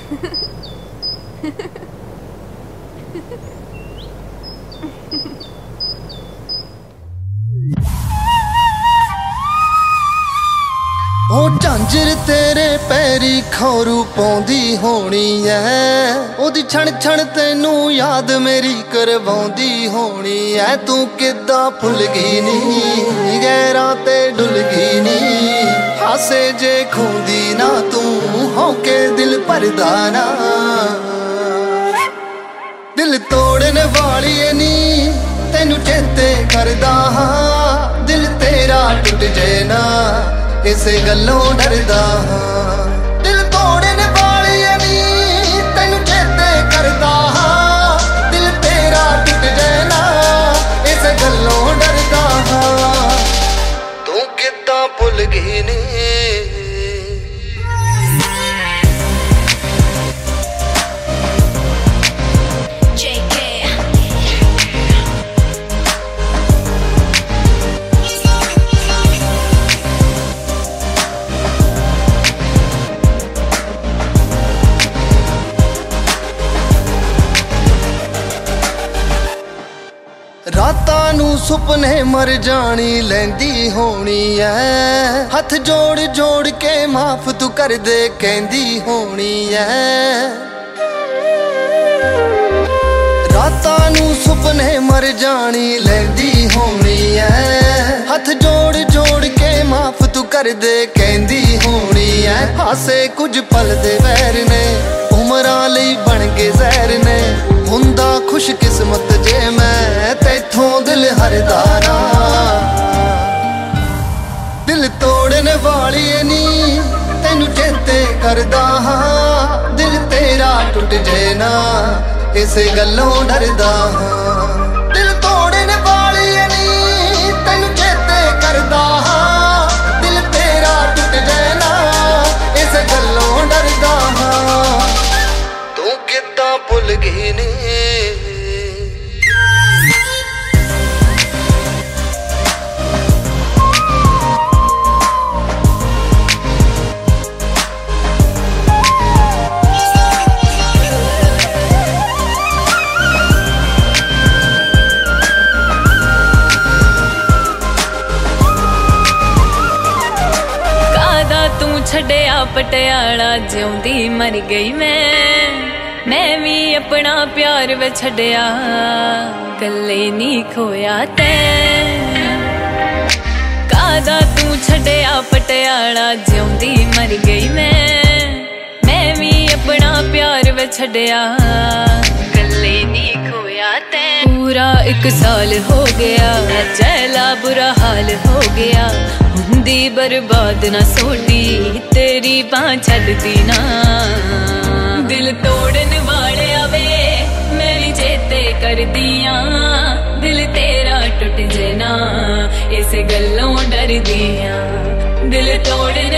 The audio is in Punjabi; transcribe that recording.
ਉਹ ਝਾਂਜਰ ਤੇਰੇ ਪੈਰੀ ਖੌਰੂ ਪਾਉਂਦੀ ਹੋਣੀ ਐ, ਉਹਦੀ ਛਣ ਛਣ ਤੈਨੂੰ ਯਾਦ ਮੇਰੀ ਕਰਵਾਉਂਦੀ ਹੋਣੀ ਐ। ਤੂੰ ਕਿੱਦਾਂ ਭੁੱਲ ਗਈ ਨੀ, ਗਹਿਰਾਂ ਤੇ ਡੁੱਲ ਗਈ ਨੀ, ਹਾਸੇ ਜੇ ਖੂੰਦੀ ਨਾ ਤੂੰ, ਹੌਕੇ ਦਿਲ ਭਰਦਾ ਨਾ। ਦਿਲ ਤੋੜਨ ਵਾਲੀ ਨੀ ਤੈਨੂੰ ਚੇਤੇ ਕਰਦਾ ਹਾਂ, ਦਿਲ ਤੇਰਾ ਟੁੱਟ ਜੇ ਨਾ ਇਸੇ ਗੱਲੋਂ ਡਰਦਾ ਹਾਂ। ਦਿਲ ਤੋੜਨ ਵਾਲੀ ਨੀ ਤੈਨੂੰ ਚੇਤੇ ਕਰਦਾ ਹਾਂ, ਦਿਲ ਤੇਰਾ ਟੁੱਟ ਜੇ ਨਾ ਇਸੇ ਗੱਲੋਂ ਡਰਦਾ ਹਾਂ। ਤੂੰ ਕਿੱਦਾਂ ਭੁੱਲ ਗਈ ਨੀ। ਰਾਤਾਂ ਨੂੰ ਸੁਪਨੇ ਮਰ ਜਾਣੀ ਲੈਂਦੀ ਹੋਣੀ ਐ, ਹੱਥ ਜੋੜ ਜੋੜ ਕੇ ਮਾਫ ਤੂੰ ਕਰ ਦੇ ਕਹਿੰਦੀ ਹੋਣੀ ਐ। ਰਾਤਾਂ ਨੂੰ ਸੁਪਨੇ ਮਰ ਜਾਣੀ ਲੈਂਦੀ ਹੋਣੀ ਐ, ਹੱਥ ਜੋੜ ਜੋੜ ਕੇ ਮਾਫ ਤੂੰ ਕਰ ਦੇ ਕਹਿੰਦੀ ਹੋਣੀ ਐ। ਹਾਸੇ ਕੁਝ ਪਲ ਦੇ ਵੈਰ ਨੇ, ਉਮਰਾਂ ਲਈ ਬਣ ਕੇ ਜ਼ਹਿਰ ਨੇ, ਹੁੰਦਾ ਖੁਸ਼ ਕਿਸਮਤ ਜੇ ਮੈਂ ਤੈਥੋਂ ਦਿਲ ਹਰਦਾ ਨਾ। ਦਿਲ ਤੋੜਨ ਵਾਲੀ ਨੀ ਤੈਨੂੰ ਚੇਤੇ ਕਰਦਾ ਹਾਂ, ਦਿਲ ਤੇਰਾ ਟੁੱਟ ਜੇ ਨਾ ਇਸੇ ਗੱਲੋਂ ਡਰਦਾ ਹਾਂ। ਦਿਲ ਤੋੜਨ ਵਾਲੀ ਨੀ ਤੈਨੂੰ ਚੇਤੇ ਕਰਦਾ ਹਾਂ, ਦਿਲ ਤੇਰਾ ਟੁੱਟ ਜੇ ਨਾ ਇਸੇ ਗੱਲੋਂ ਡਰਦਾ ਹਾਂ। ਤੂੰ ਕਿੱਦਾਂ ਭੁੱਲ ਗਈ ਨੀ। ਛੱਡਿਆ ਪਟਿਆਲਾ ਜਿਉਂਦੀ ਮਰ ਗਈ ਮੈਂ ਵੀ ਆਪਣਾ ਪਿਆਰ ਵੇ ਛੱਡਿਆ, ਗੱਲੇ ਨੀ ਖੋਇਆ ਤੈਂ। ਕਾਦਾ ਤੂੰ ਛੱਡਿਆ ਪਟਿਆਲਾ ਜਿਉਂਦੀ ਮਰ ਗਈ ਮੈਂ ਵੀ ਆਪਣਾ ਪਿਆਰ ਵੇ ਛੱਡਿਆ, ਗੱਲੇ ਨੀ ਖੋਇਆ ਤੈਂ। ਪੂਰਾ 1 ਸਾਲ ਹੋ ਗਿਆ ਚੈਲਾ ਬੁਰਾ ਹਾਲ ਹੋ ਗਿਆ, ਹੁੰਦੀ ਬਰਬਾਦ ਨਾ ਸੋਡੀ ਤੇਰੀ ਬਾਂਹ ਛੱਡਦੀ ਨਾ। ਦਿਲ ਤੋੜਨ ਵਾਲਿਆ ਵੇ ਮੈਂ ਵੀ ਚੇਤੇ ਕਰਦੀ ਆਂ, ਦਿਲ ਤੇਰਾ ਟੁੱਟ ਜੇ ਨਾ ਇਸ ਗੱਲੋਂ ਡਰਦੀ ਆਂ। ਦਿਲ ਤੋੜਨ